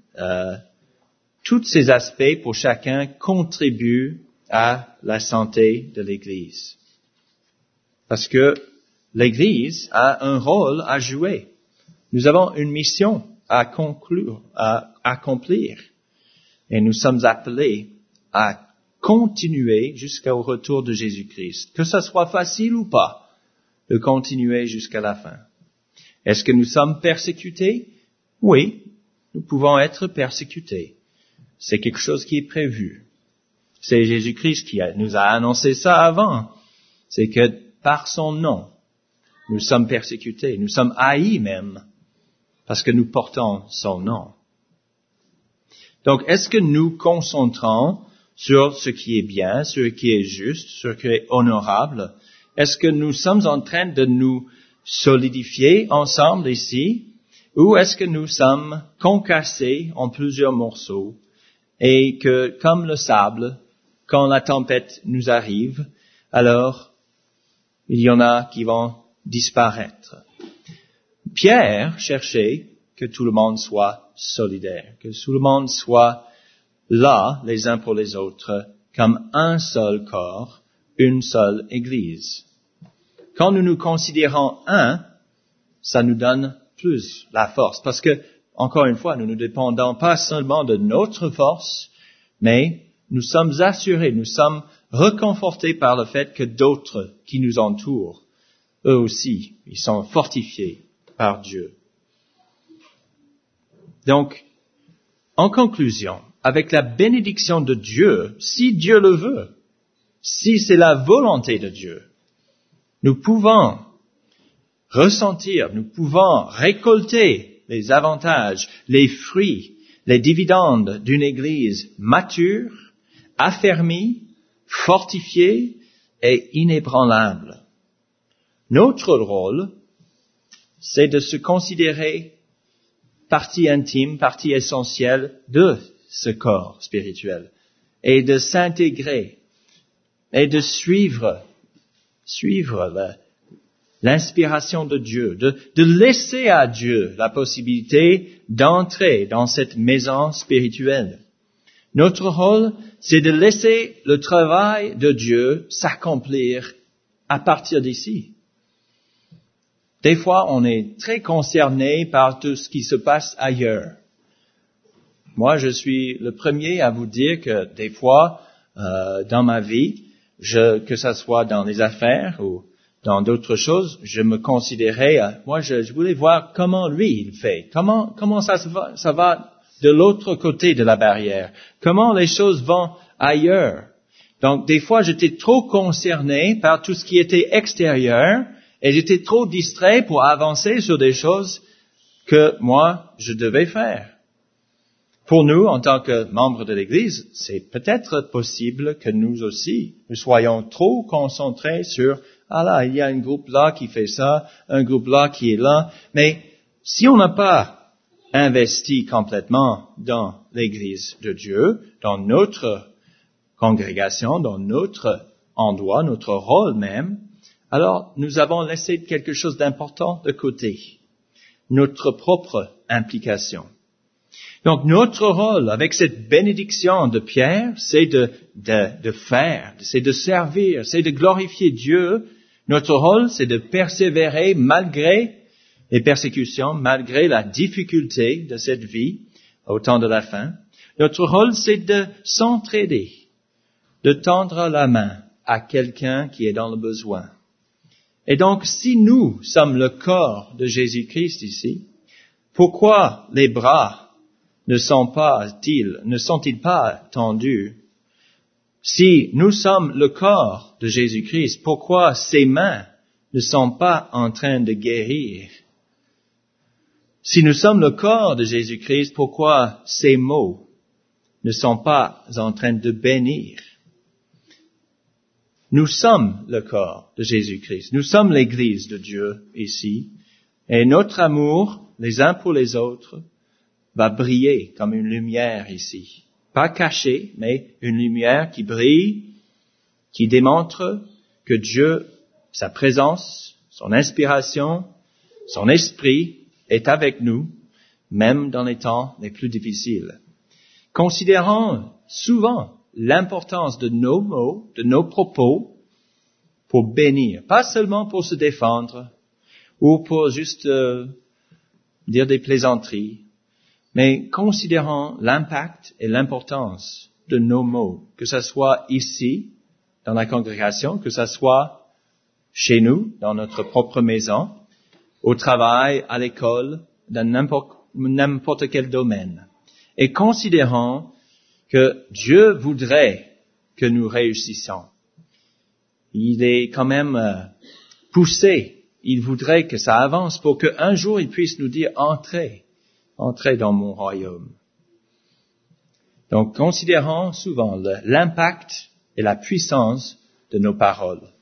tous ces aspects pour chacun contribuent à la santé de l'Église. Parce que l'Église a un rôle à jouer. Nous avons une mission à conclure, à accomplir. Et nous sommes appelés à continuer jusqu'au retour de Jésus-Christ. Que ce soit facile ou pas, de continuer jusqu'à la fin. Est-ce que nous sommes persécutés? Oui, nous pouvons être persécutés. C'est quelque chose qui est prévu. C'est Jésus-Christ qui nous a annoncé ça avant. C'est que par son nom, nous sommes persécutés, nous sommes haïs même, parce que nous portons son nom. Donc, est-ce que nous concentrons sur ce qui est bien, sur ce qui est juste, sur ce qui est honorable? Est-ce que nous sommes en train de nous solidifier ensemble ici, ou est-ce que nous sommes concassés en plusieurs morceaux et que, comme le sable, quand la tempête nous arrive, alors il y en a qui vont disparaître. Pierre cherchait que tout le monde soit solidaire, que tout le monde soit là, les uns pour les autres, comme un seul corps, une seule Église. Quand nous nous considérons un, ça nous donne plus la force, parce que, encore une fois, nous ne dépendons pas seulement de notre force, mais nous sommes assurés, nous sommes reconfortés par le fait que d'autres qui nous entourent, eux aussi, ils sont fortifiés par Dieu. Donc, en conclusion, avec la bénédiction de Dieu, si Dieu le veut, si c'est la volonté de Dieu, nous pouvons ressentir, nous pouvons récolter les avantages, les fruits, les dividendes d'une Église mature, affermie, fortifiée et inébranlable. Notre rôle, c'est de se considérer partie intime, partie essentielle de ce corps spirituel et de s'intégrer et de suivre l'inspiration de Dieu, de laisser à Dieu la possibilité d'entrer dans cette maison spirituelle. Notre rôle, c'est de laisser le travail de Dieu s'accomplir à partir d'ici. Des fois, on est très concerné par tout ce qui se passe ailleurs. Moi, je suis le premier à vous dire que des fois, dans ma vie, que ça soit dans les affaires ou dans d'autres choses, je me considérais, moi, je voulais voir comment lui, il fait. Comment ça va de l'autre côté de la barrière. Comment les choses vont ailleurs. Donc, des fois, j'étais trop concerné par tout ce qui était extérieur et j'étais trop distrait pour avancer sur des choses que moi, je devais faire. Pour nous, en tant que membres de l'Église, c'est peut-être possible que nous aussi, nous soyons trop concentrés sur « Ah là, il y a un groupe là qui fait ça, un groupe là qui est là. » Mais si on n'a pas investi complètement dans l'Église de Dieu, dans notre congrégation, dans notre endroit, notre rôle même, alors nous avons laissé quelque chose d'important de côté, notre propre implication. Donc notre rôle avec cette bénédiction de Pierre, c'est de faire, c'est de servir, c'est de glorifier Dieu. Notre rôle, c'est de persévérer malgré les persécutions, malgré la difficulté de cette vie au temps de la fin. Notre rôle, c'est de s'entraider, de tendre la main à quelqu'un qui est dans le besoin. Et donc, si nous sommes le corps de Jésus-Christ ici, pourquoi les bras ne sont-ils pas tendus? Si nous sommes le corps de Jésus-Christ, pourquoi ses mains ne sont pas en train de guérir? Si nous sommes le corps de Jésus-Christ, pourquoi ses mots ne sont pas en train de bénir? Nous sommes le corps de Jésus-Christ. Nous sommes l'Église de Dieu ici. Et notre amour, les uns pour les autres, va briller comme une lumière ici. Pas cachée, mais une lumière qui brille, qui démontre que Dieu, sa présence, son inspiration, son esprit est avec nous, même dans les temps les plus difficiles. Considérons souvent l'importance de nos mots, de nos propos, pour bénir, pas seulement pour se défendre ou pour juste dire des plaisanteries, mais considérant l'impact et l'importance de nos mots, que ce soit ici, dans la congrégation, que ce soit chez nous, dans notre propre maison, au travail, à l'école, dans n'importe quel domaine. Et considérant que Dieu voudrait que nous réussissions. Il est quand même poussé. Il voudrait que ça avance pour qu'un jour il puisse nous dire entrez dans mon royaume. Donc considérons souvent l'impact et la puissance de nos paroles.